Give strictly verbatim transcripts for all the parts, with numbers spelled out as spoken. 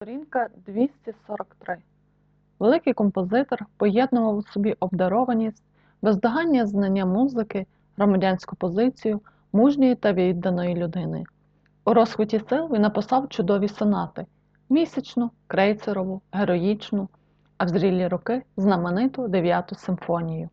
Сторінка двісті сорок три. Великий композитор поєднував у собі обдарованість, бездоганне знання музики, громадянську позицію мужньої та відданої людини. У розквіті сил він написав чудові сонати – місячну, крейцерову, героїчну, а в зрілі роки – знамениту дев'яту симфонію.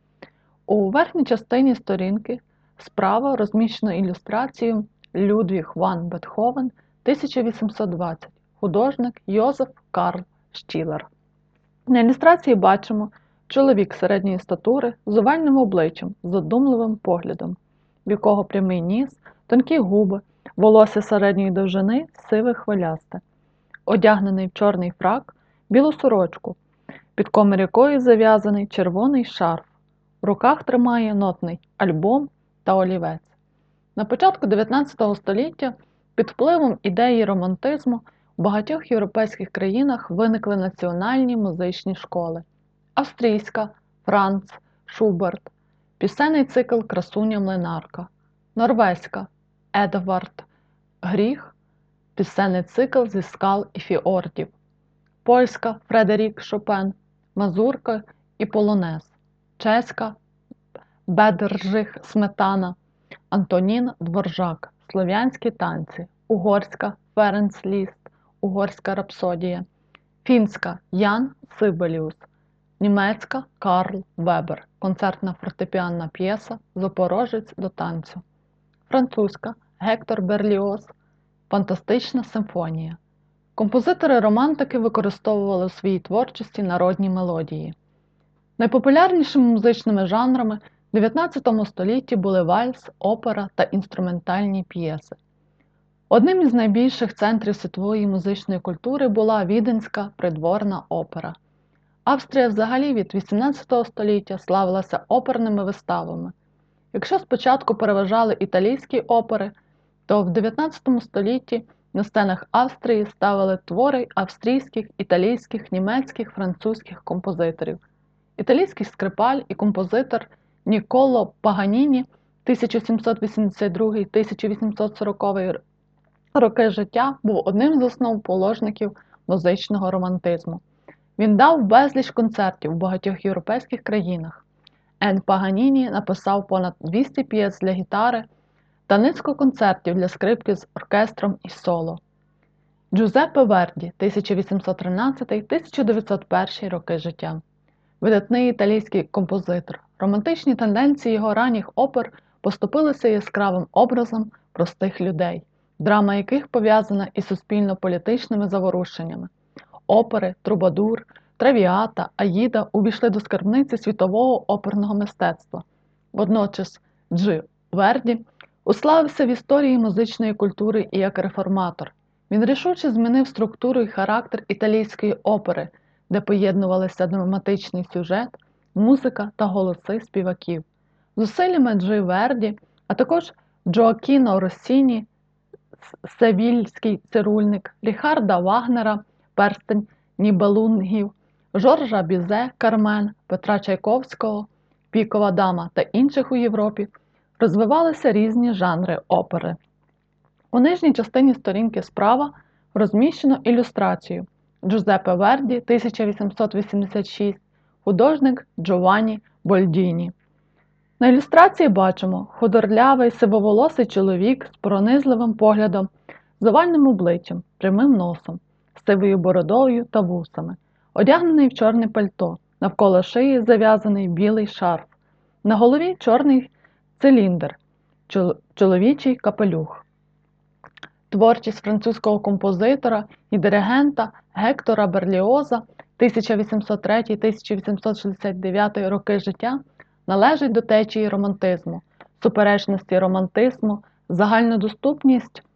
У верхній частині сторінки справа розміщено ілюстрацію Людвіг ван Бетховен тисяча вісімсот двадцять, художник Йозеф Карл Штілер. На ілюстрації бачимо чоловік середньої статури з овальним обличчям, з задумливим поглядом, в якого прямий ніс, тонкі губи, волосся середньої довжини, сиве хвилясте, одягнений в чорний фрак, білу сорочку, під комір якої зав'язаний червоний шарф. В руках тримає нотний альбом та олівець. На початку дев'ятнадцятого століття під впливом ідеї романтизму в багатьох європейських країнах виникли національні музичні школи. Австрійська – Франц, Шуберт, пісенний цикл «Красуня Млинарка», норвезька – Едвард Гріх, пісенний цикл зі скал і фіордів, польська – Фредерік Шопен, мазурка і полонез, чеська – Бедржих Сметана, Антонін Дворжак, слов'янські танці, угорська – Ференц Ліст, угорська рапсодія, фінська – Ян Сибеліус, німецька – Карл Вебер, концертна фортепіанна п'єса «Запорожець до танцю», французька – Гектор Берліоз, фантастична симфонія. Композитори-романтики використовували у своїй творчості народні мелодії. Найпопулярнішими музичними жанрами в дев'ятнадцятому столітті були вальс, опера та інструментальні п'єси. Одним із найбільших центрів світової музичної культури була Віденська придворна опера. Австрія взагалі від вісімнадцятого століття славилася оперними виставами. Якщо спочатку переважали італійські опери, то в дев'ятнадцятому столітті на сценах Австрії ставили твори австрійських, італійських, німецьких, французьких композиторів. Італійський скрипаль і композитор Нікколо Паганіні тисяча сімсот вісімдесят другий - тисяча вісімсот сороковий роки життя був одним з основоположників музичного романтизму. Він дав безліч концертів у багатьох європейських країнах. Ен Паганіні написав понад двісті п'єс для гітари та низку концертів для скрипки з оркестром і соло. Джузеппе Верді тисяча вісімсот тринадцятий - тисяча дев'ятсот перший роки життя. Видатний італійський композитор. Романтичні тенденції його ранніх опер поступилися яскравим образом простих людей, драма яких пов'язана із суспільно-політичними заворушеннями. Опери «Трубадур», «Травіата», «Аїда» увійшли до скарбниці світового оперного мистецтва. Водночас Джи Верді уславився в історії музичної культури і як реформатор. Він рішуче змінив структуру і характер італійської опери, де поєднувалися драматичний сюжет, музика та голоси співаків. Зусиллями Джи Верді, а також Джоакіно Россіні, Севільський цирульник, Ріхарда Вагнера, Перстень Нібелунгів, Жоржа Бізе, Кармен, Петра Чайковського, Пікова дама та інших у Європі розвивалися різні жанри опери. У нижній частині сторінки справа розміщено ілюстрацію Джузеппе Верді тисяча вісімсот вісімдесят шість, художник Джованні Больдіні. На ілюстрації бачимо худорлявий сивоволосий чоловік з пронизливим поглядом, з овальним обличчям, прямим носом, сивою бородою та вусами, одягнений в чорне пальто, навколо шиї зав'язаний білий шарф, на голові чорний циліндр, чоловічий капелюх. Творчість французького композитора і диригента Гектора Берліоза тисяча вісімсот третій - тисяча вісімсот шістдесят дев'ятий роки життя належить до течії романтизму, суперечності романтизму, загальнодоступність